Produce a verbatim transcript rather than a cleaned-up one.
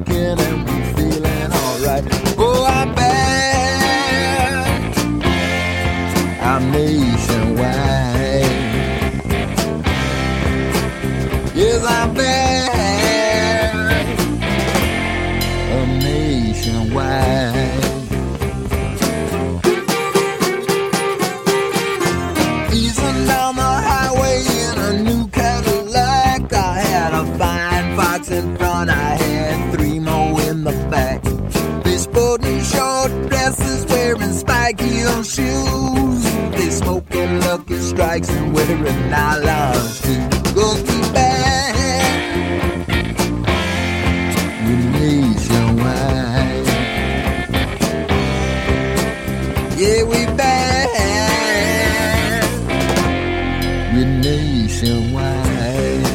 smoking and we feeling alright. Oh, I'm back. I'm nationwide. Yes, I'm back. I'm nationwide. Easing down the highway in a new Cadillac. I had a fine fox in front, I had three more in the back. They sporting short dresses, wearing spike heel shoes. They smoking Lucky Strikes and wearing nylons too. Go keep back, we nationwide. Yeah, we back, we nationwide.